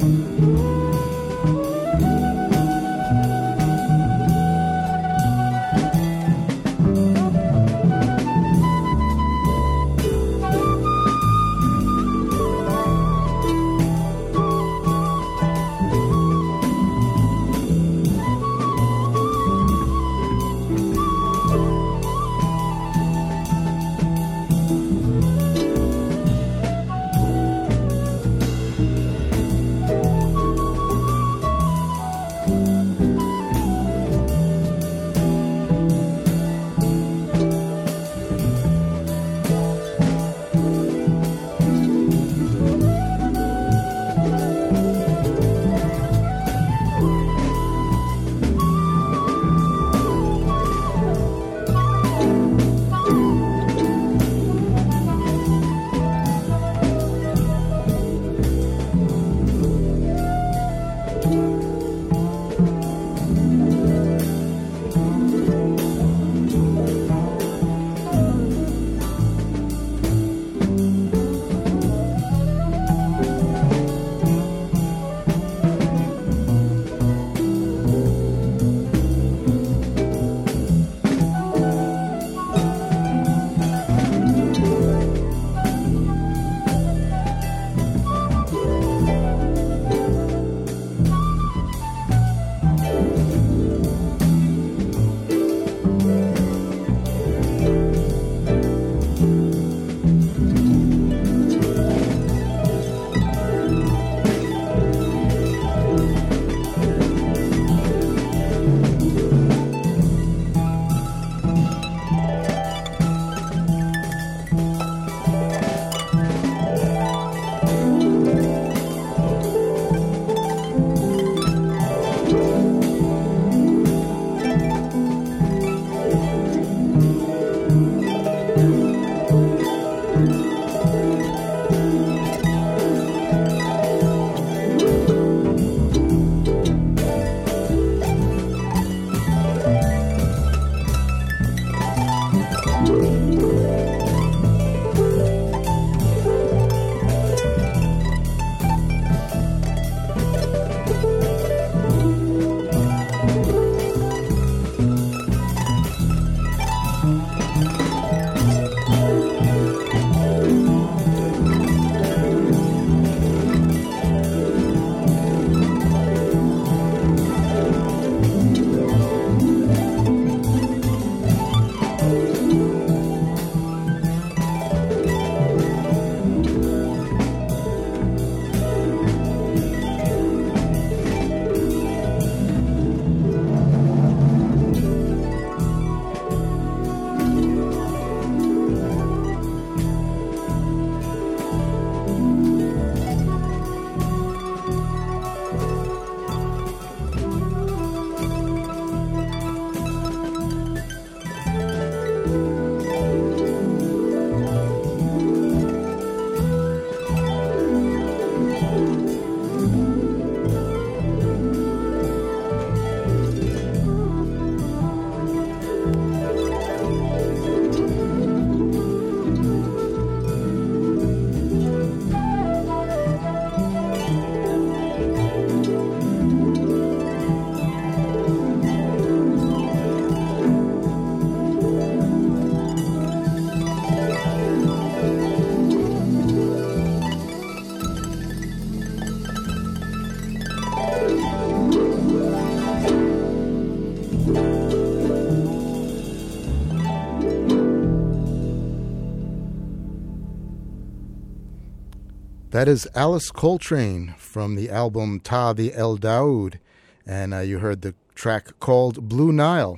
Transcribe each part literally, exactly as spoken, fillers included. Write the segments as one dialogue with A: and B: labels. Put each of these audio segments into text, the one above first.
A: That is Alice Coltrane from the album Tawi El Daoud, and uh, you heard the track called Blue Nile.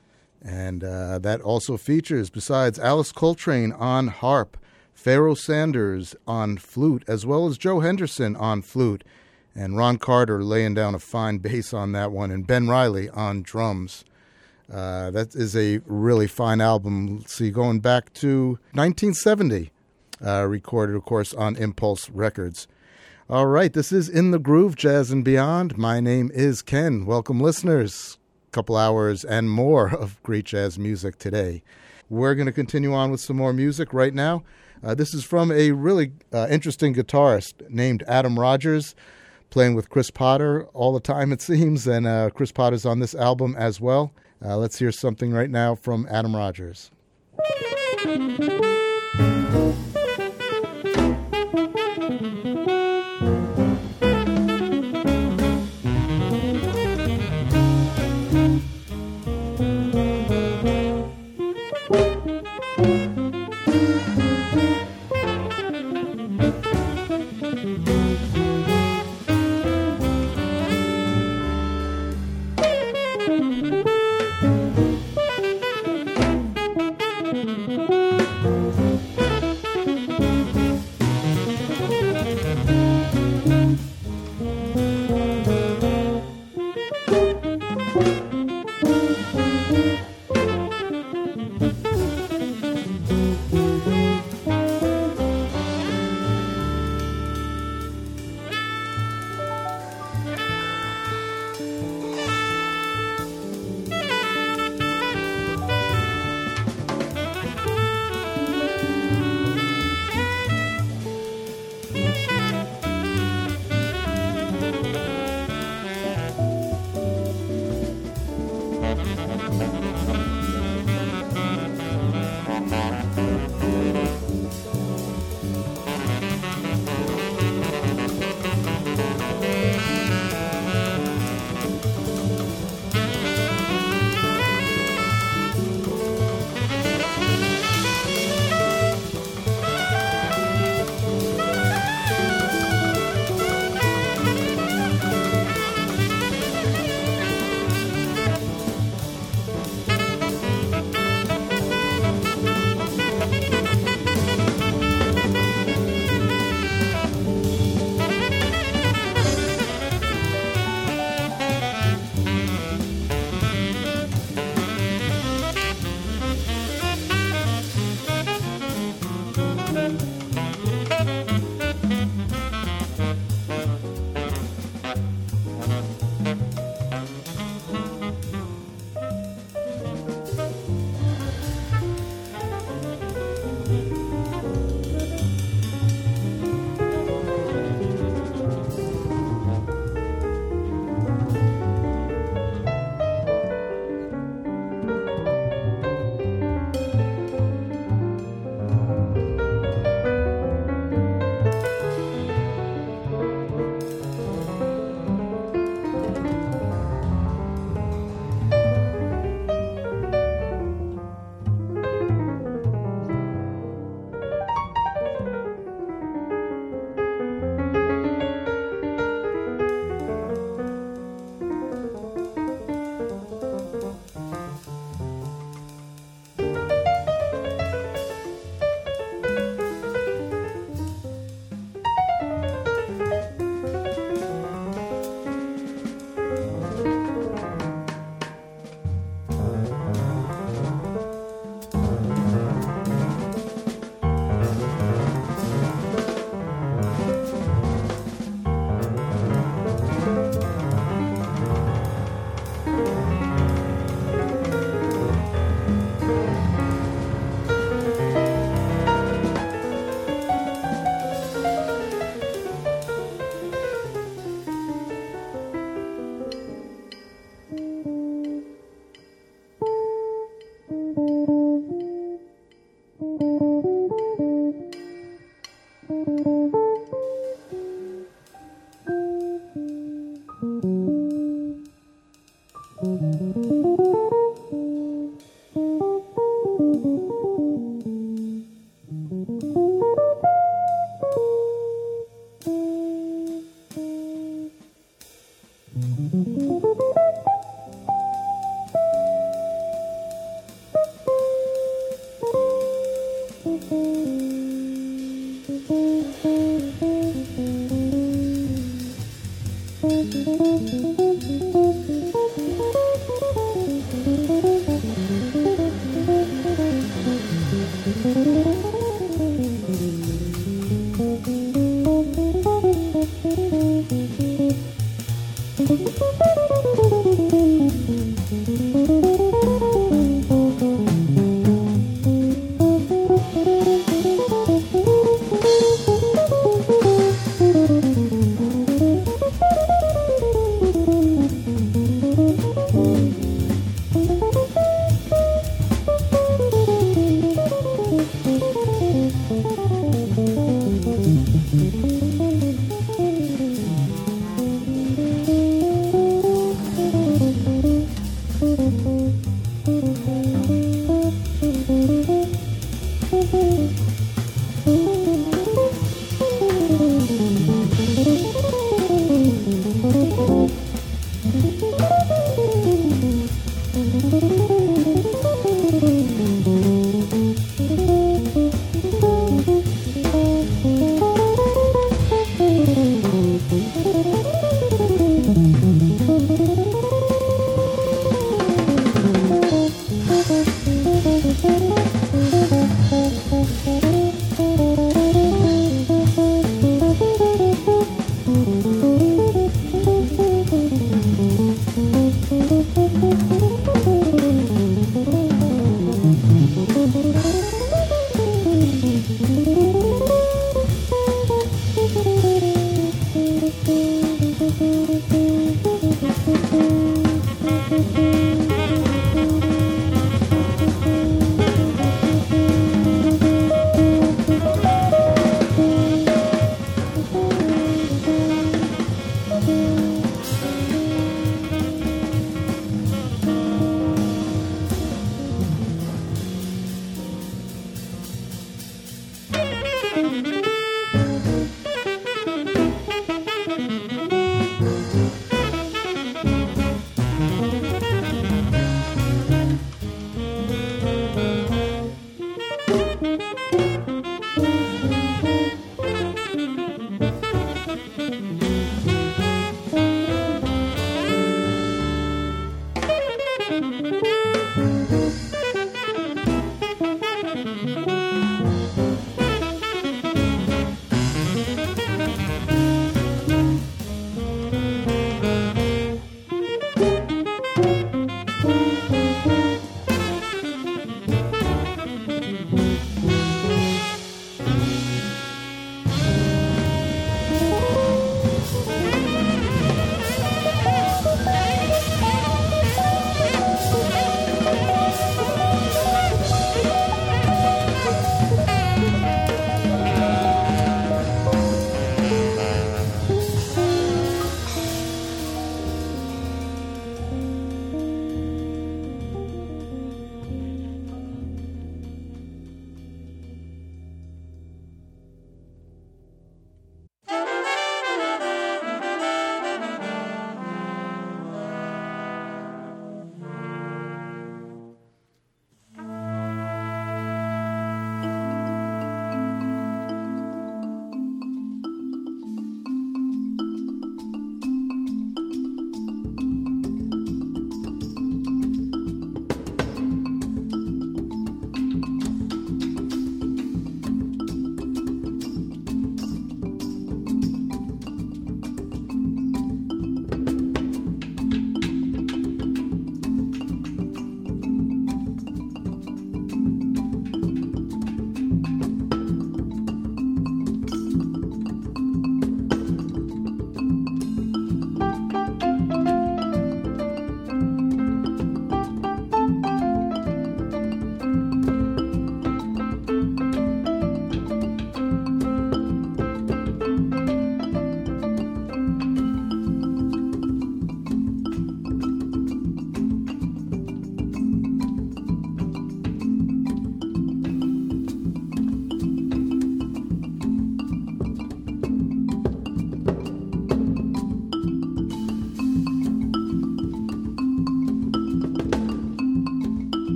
A: And uh, that also features, besides Alice Coltrane on harp, Pharoah Sanders on flute, as well as Joe Henderson on flute, and Ron Carter laying down a fine bass on that one, and Ben Riley on drums. Uh, that is a really fine album. Let's see, going back to nineteen seventy, uh, recorded, of course, on Impulse Records. All right, this is In the Groove, Jazz and Beyond. My name is Ken. Welcome, listeners. A couple hours and more of great jazz music today. We're going to continue on with some more music right now. Uh, this is from a really uh, interesting guitarist named Adam Rogers. playing with Chris Potter all the time, it seems, and uh, Chris Potter's on this album as well. Uh, let's hear something right now from Adam Rogers.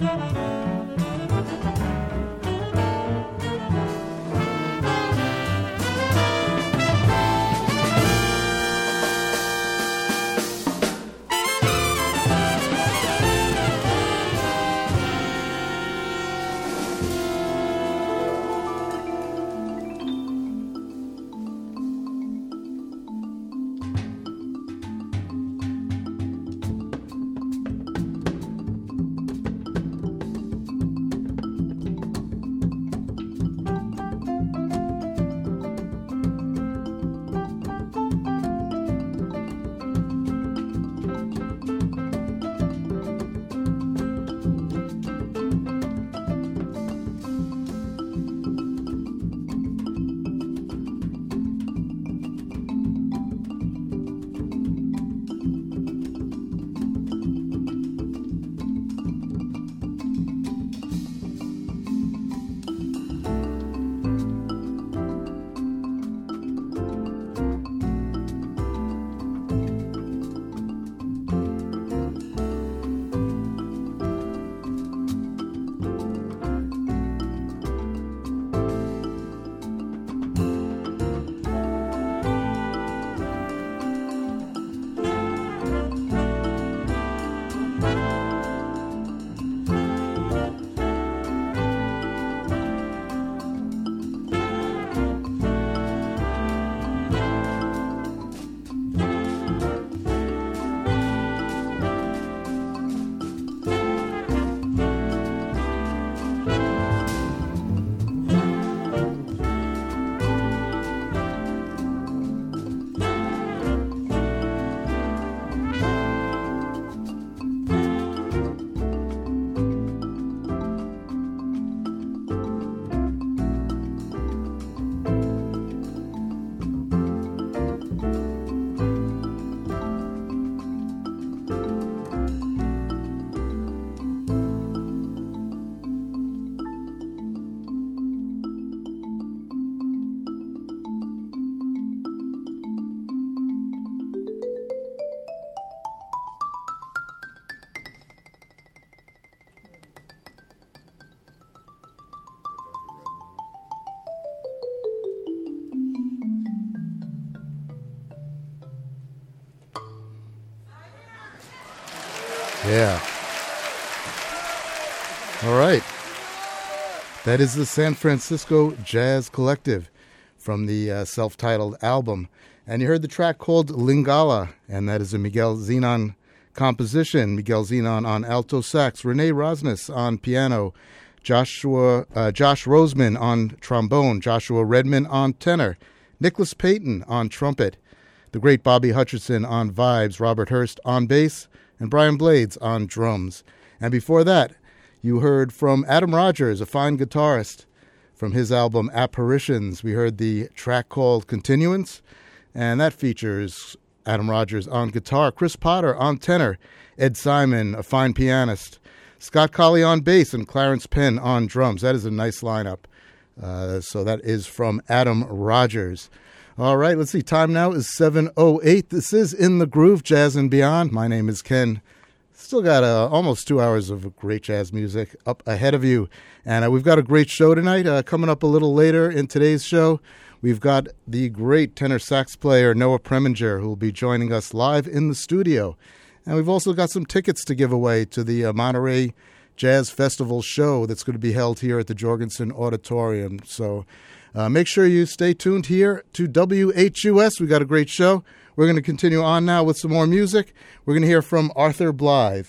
A: Yeah. All right. That is the San Francisco Jazz Collective from the uh, self-titled album. And you heard the track called Lingala, and that is a Miguel Zenon composition. Miguel Zenon on alto sax, Renee Rosnes on piano, Joshua uh, Josh Roseman on trombone, Joshua Redman on tenor, Nicholas Payton on trumpet, the great Bobby Hutcherson on vibes, Robert Hurst on bass, and Brian Blades on drums. And before that, you heard from Adam Rogers, a fine guitarist, from his album Apparitions. We heard the track called Continuance, and that features Adam Rogers on guitar, Chris Potter on tenor, Ed Simon, a fine pianist, Scott Colley on bass, and Clarence Penn on drums. That is a nice lineup. Uh, so that is from Adam Rogers. All right, let's see. Time now is seven oh eight. This is In the Groove, Jazz and Beyond. My name is Ken. Still got uh, almost two hours of great jazz music up ahead of you. And uh, we've got a great show tonight. Uh, coming up a little later in today's show, we've got the great tenor sax player Noah Preminger, who will be joining us live in the studio. And we've also got some tickets to give away to the uh, Monterey Jazz Festival show that's going to be held here at the Jorgensen Auditorium. So uh, make sure you stay tuned here to W H U S. We've got a great show. We're going to continue on now with some more music. We're going to hear from Arthur Blythe.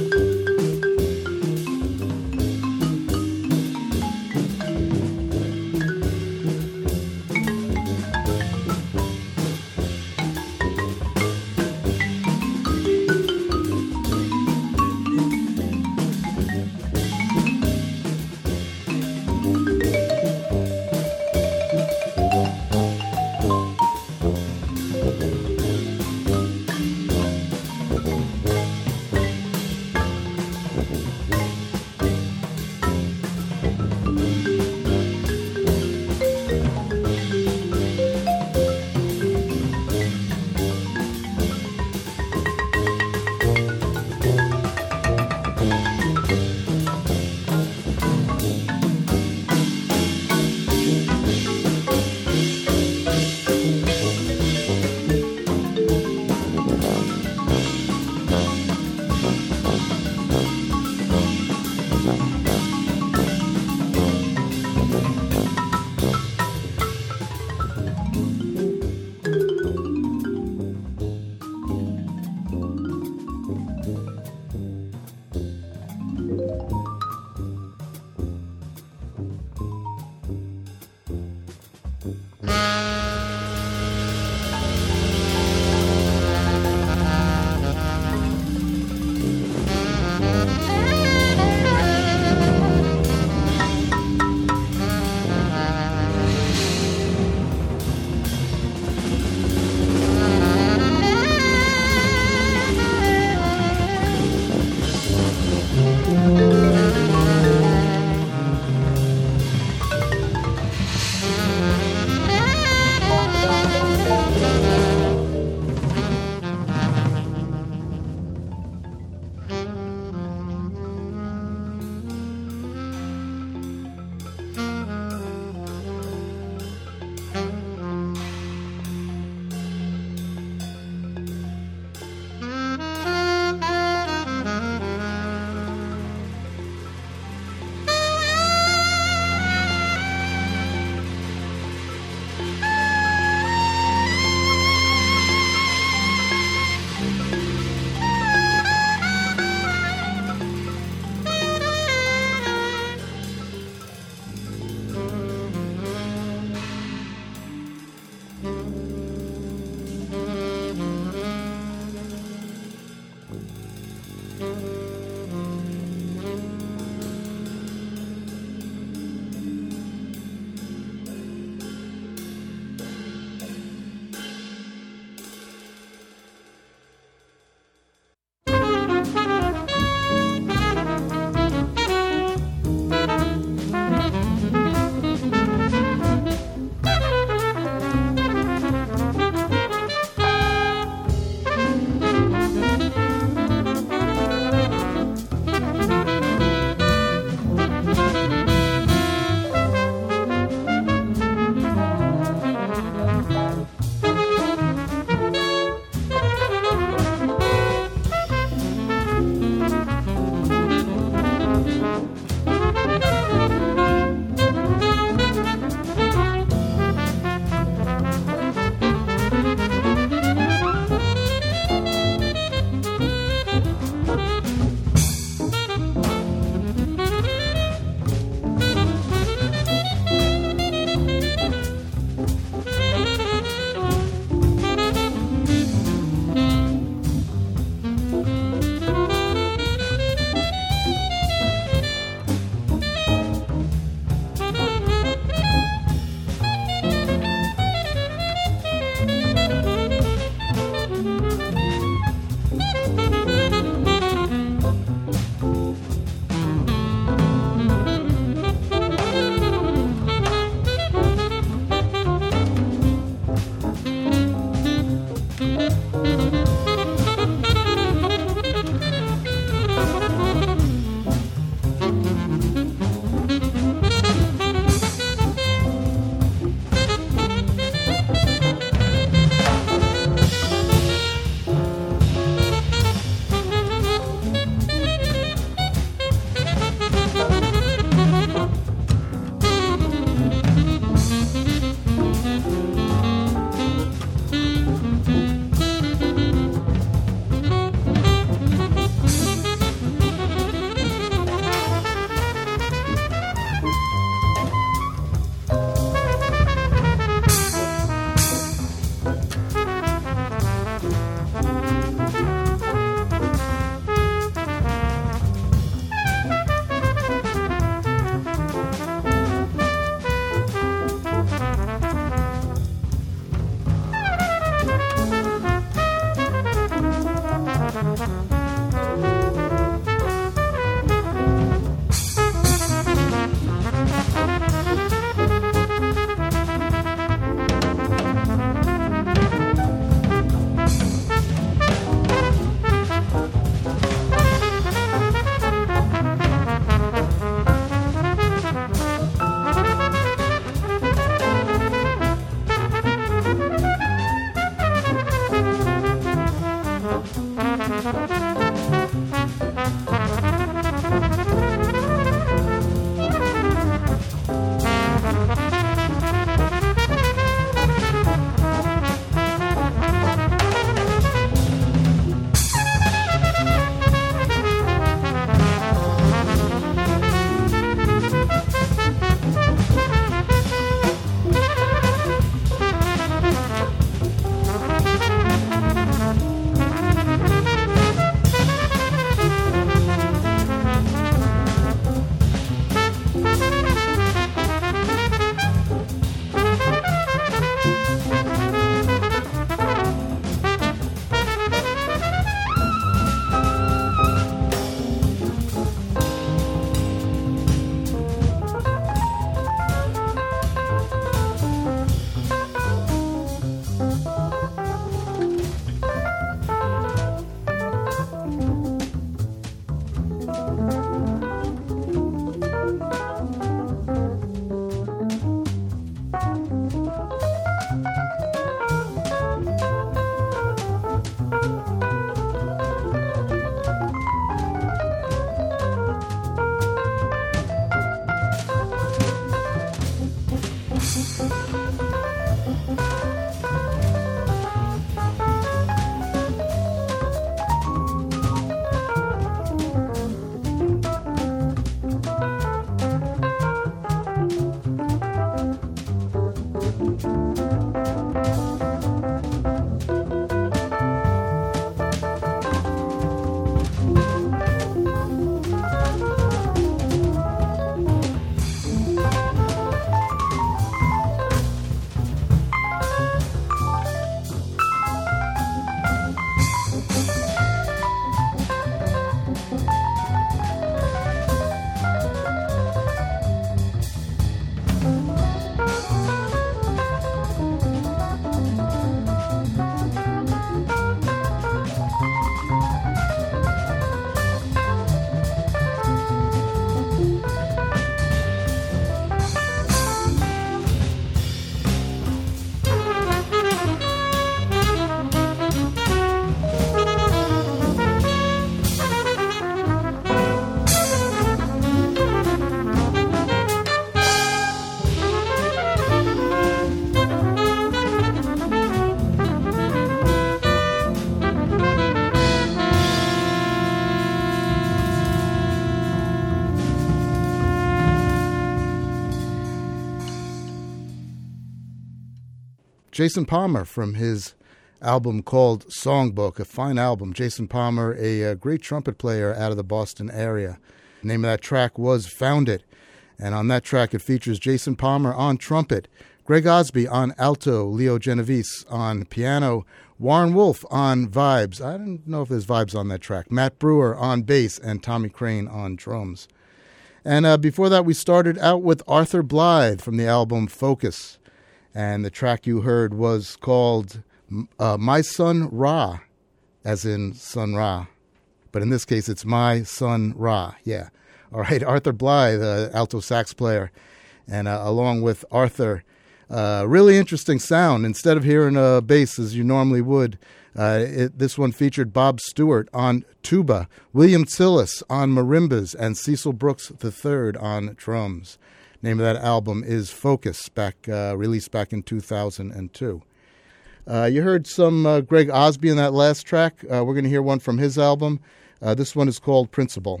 A: Jason Palmer from his album called Songbook, a fine album. Jason Palmer, a, a great trumpet player out of the Boston area. The name of that track was Found It. And on that track, it features Jason Palmer on trumpet, Greg Osby on alto, Leo Genovese on piano, Warren Wolf on vibes. I don't know if there's vibes on that track. Matt Brewer on bass, and Tommy Crane on drums. And uh, before that, we started out with Arthur Blythe from the album Focus. And the track you heard was called uh, My Son Ra, as in Sun Ra. But in this case, it's My Son Ra. Yeah. All right, Arthur Blythe, uh, alto sax player. And uh, along with Arthur, uh, really interesting sound. Instead of hearing a bass as you normally would, uh, it, this one featured Bob Stewart on tuba, William Tillis on marimbas, and Cecil Brooks the third on drums. Name of that album is Focus, back uh, released back in two thousand two. Uh, you heard some uh, Greg Osby in that last track. Uh, we're going to hear one from his album. Uh, this one is called Principle.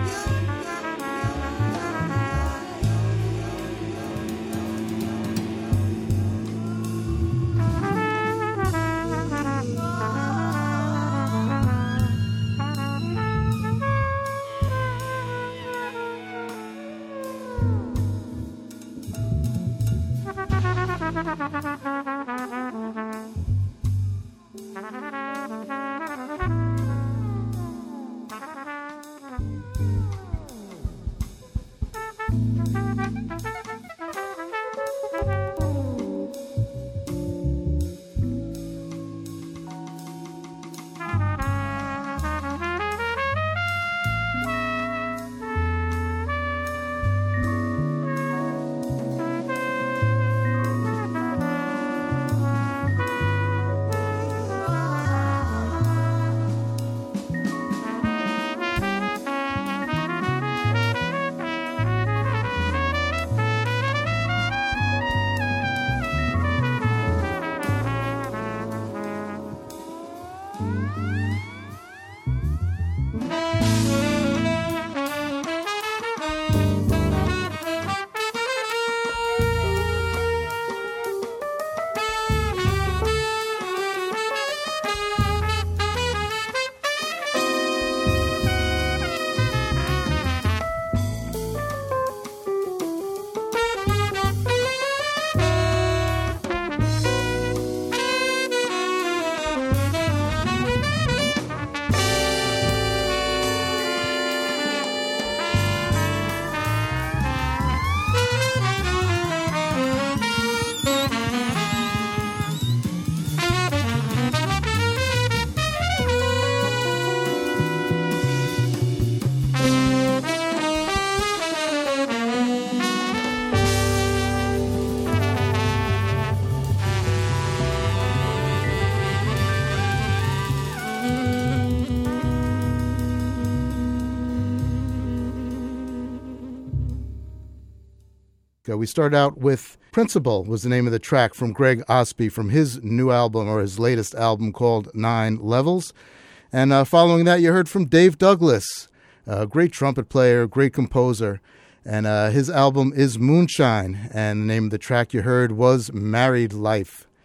A: We started out with Principle was the name of the track from Greg Osby from his new album, or his latest album, called Nine Levels. And uh, following that, you heard from Dave Douglas, a great trumpet player, great composer. And uh, his album is Moonshine, and the name of the track you heard was Married Life.